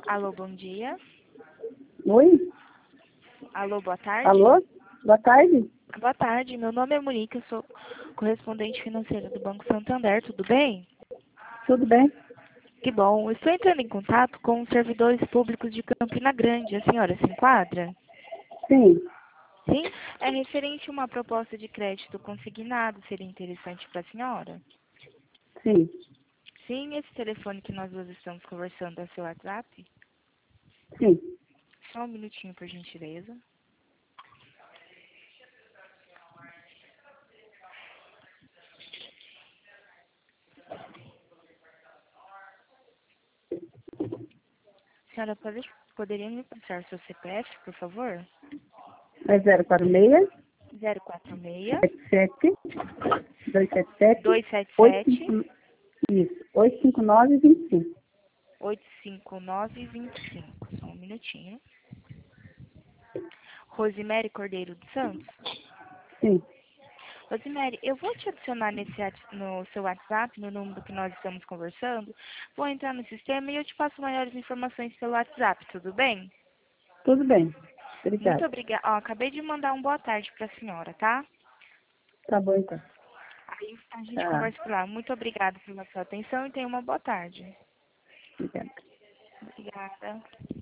Alô, bom dia. Oi? Alô, boa tarde. Alô? Boa tarde? Boa tarde, meu nome é Monique, eu sou correspondente financeira do Banco Santander, tudo bem? Tudo bem? Que bom, eu estou entrando em contato com os servidores públicos de Campina Grande, a senhora se enquadra? Sim, Sim? É referente a uma proposta de crédito consignado, seria interessante para a senhora? sim, Sim, esse telefone que nós duas estamos conversando é seu WhatsApp? sim. Só um minutinho, por gentileza. Senhora, poderia me passar seu CPF, por favor? É 046 046 77 277 277 85, isso, 859 25. 85925. Só um minutinho. Rosemary Cordeiro dos Santos. Sim, Rosemary, eu vou te adicionar no seu WhatsApp, no número que nós estamos conversando. Vou entrar no sistema e eu te passo maiores informações pelo WhatsApp, tudo bem? tudo bem. Muito Obrigada. obrigada. Ó, acabei de mandar um boa tarde para a senhora, tá? Tá bom, então. Aí a gente Tá, conversa por lá. Muito obrigada pela sua atenção e tenha uma boa tarde. obrigada. Obrigada.